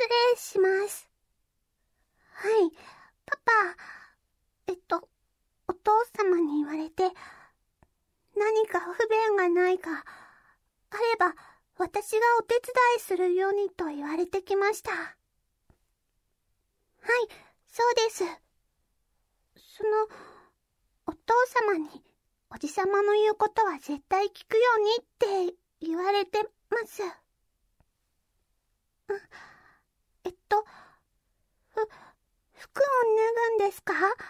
礼します。はい、パパ、お父様に言われて、何か不便がないか、あれば、私がお手伝いするようにと言われてきました。はい、そうです。お父様に、おじさまの言うことは絶対聞くようにって言われてます。服を脱ぐんですか？なん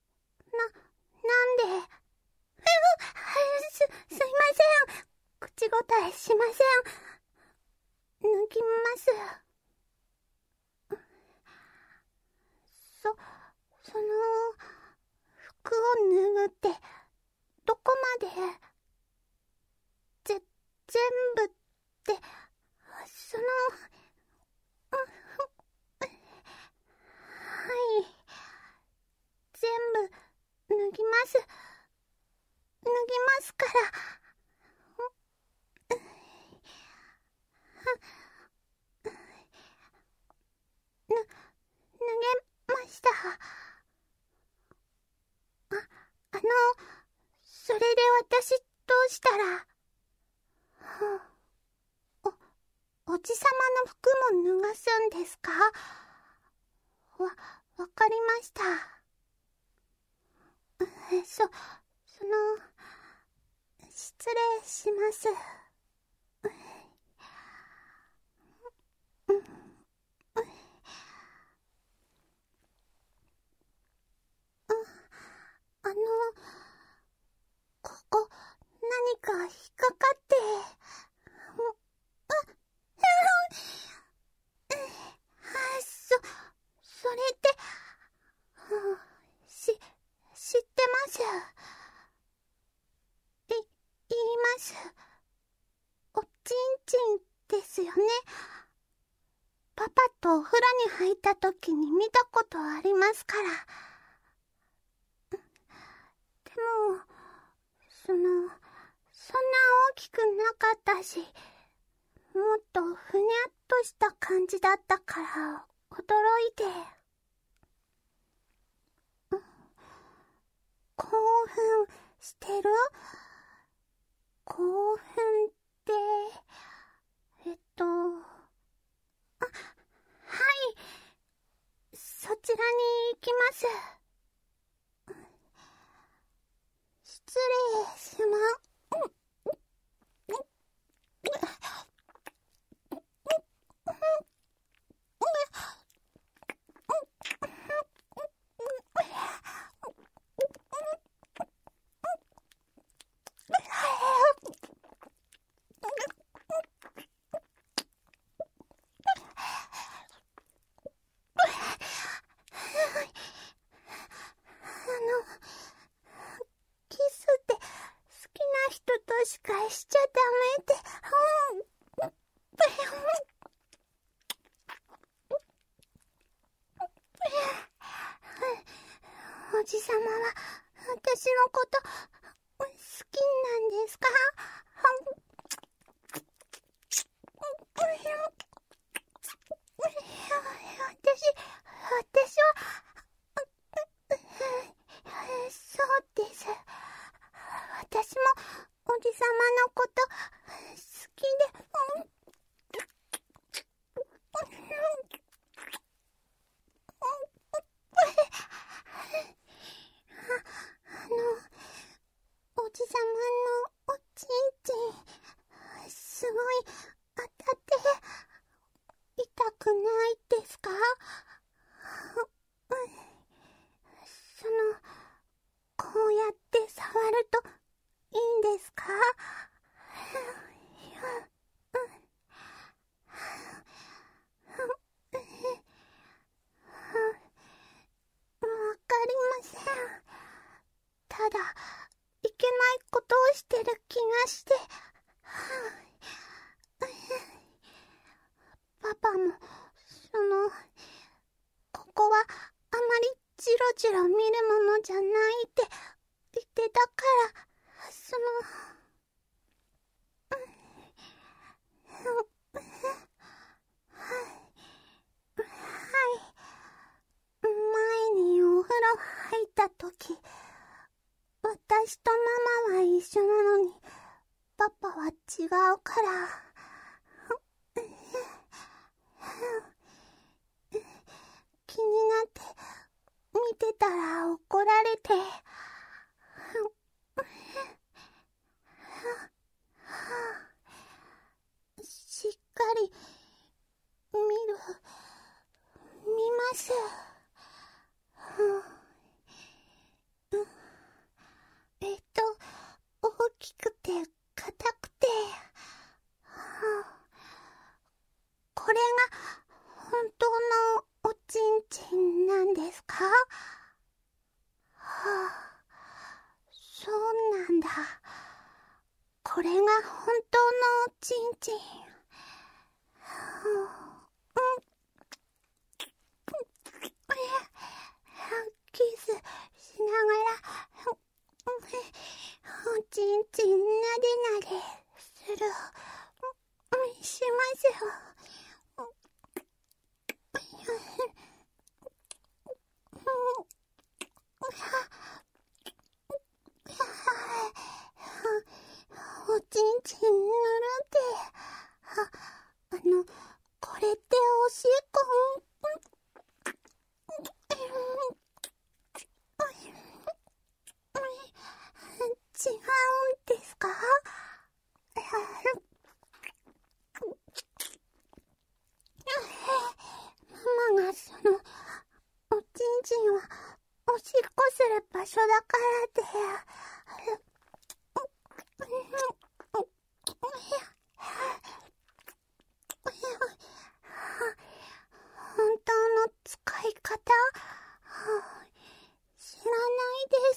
で？すいません。口答えしません。脱ぎます。その、服を脱ぐって、どこまで、全部って、はい、全部、脱ぎます。脱ぎますから。脱げました。それで私どうしたら、おじさまの服も脱がすんですか？わかりました。失礼します。あの、ここ、何か引っかかって、それって、知ってます。言います。おちんちんですよね。パパとお風呂に入った時に見たことありますから。でも、そんな大きくなかったし、もっとふにゃっとした感じだったから、驚いて。興奮してる？興奮って、はい、そちらに行きます。失礼します。キスって好きな人としかしちゃダメって、おじさまは私のこと好きなんですか？私は、そうです。私もおじさまのこと好きで、おじさまのおちんちん、すごい当たって痛くないですか？こうやって触るといいんですか？わかりません。ただ、いけないことをしてる気がして。パパも、ここはあまりジロジロ見るものじゃないって言ってたから、 違うから。気になって見てたら怒られて。しっかり見ます。大きくて硬くて、これが本当のおちんちんなんですか？そうなんだ。これが本当のおちんちん。キスしながらおちんちんなでなでする。しますよ。おちんちんぬるって。これっておしっこ？違うんですか？ママがおちんちんはおしっこする場所だからって。本当の使い方？知らないです。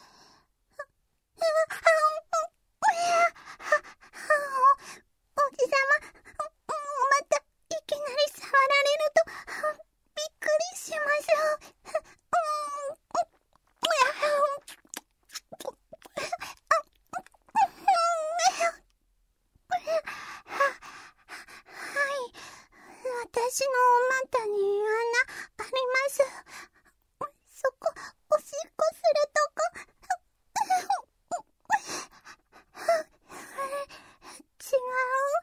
おじさま、またいきなり触られるとびっくりします。私のお股に穴あります。そこ、おしっこするとこ。違う。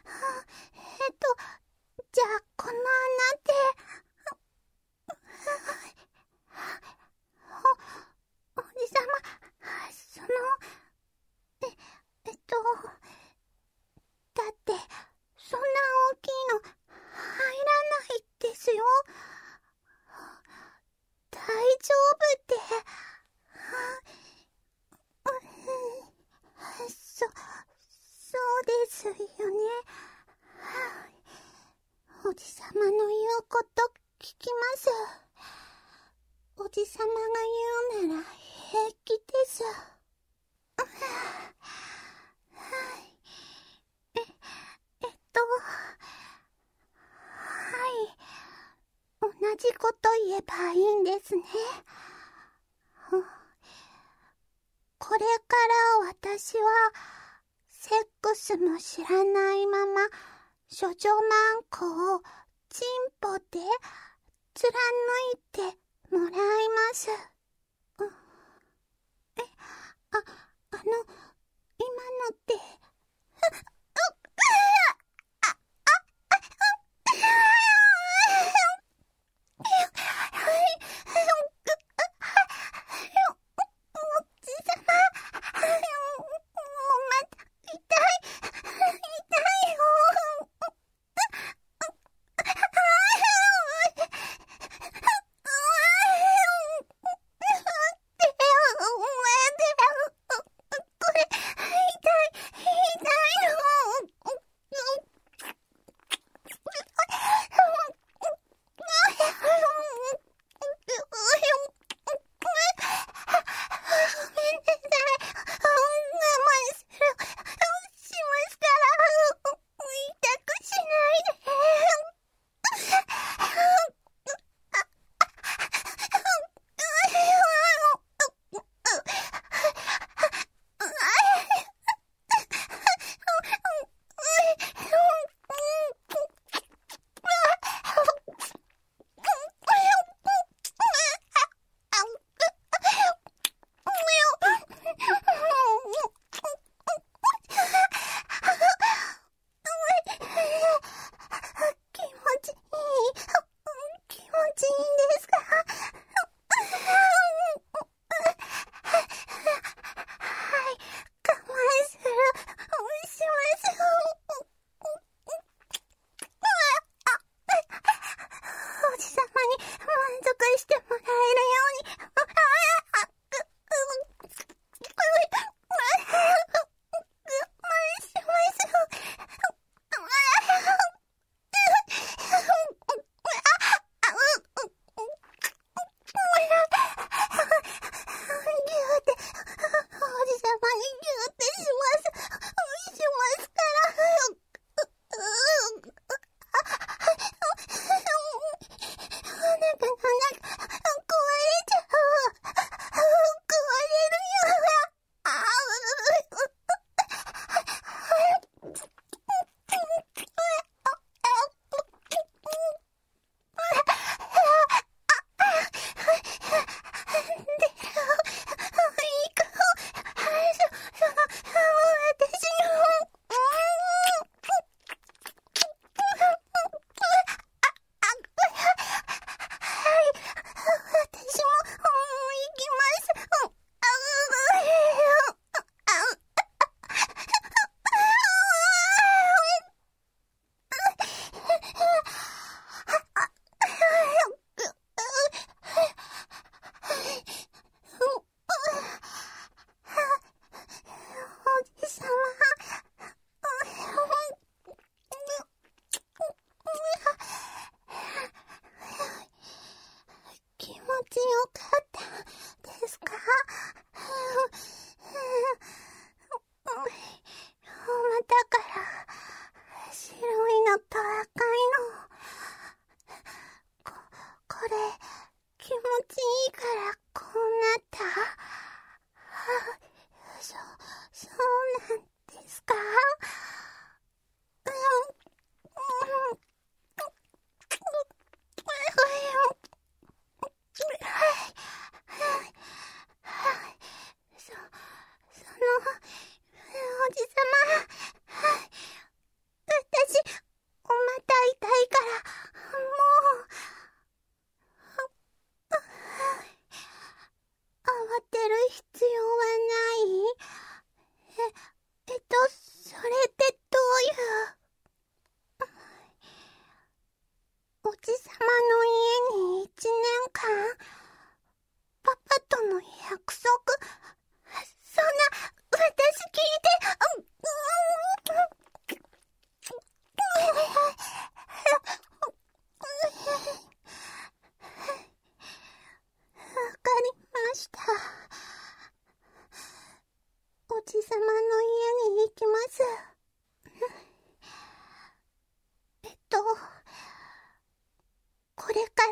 じゃあこの穴っておじさま、だってそんな大きいの入らないですよ。大丈夫って。そうですよね。おじさまの言うこと聞きます。おじさまが言うなら平気です。同じこと言えばいいんですね。これから私はセックスも知らないまま処女マンコをチンポで貫いてもらいます。今のって痛いよ。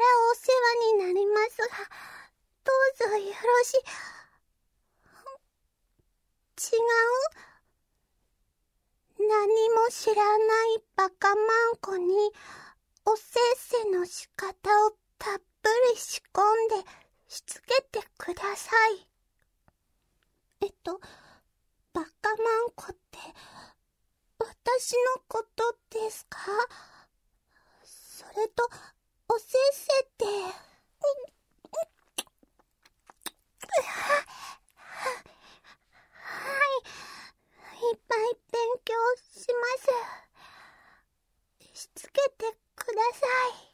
お世話になりますが、どうぞよろし、違う？何も知らないバカマンコに、おせっせの仕方をたっぷり仕込んでしつけてください。バカマンコって、私のことですか？それと、おせっせって、はい、いっぱい勉強します。しつけてください。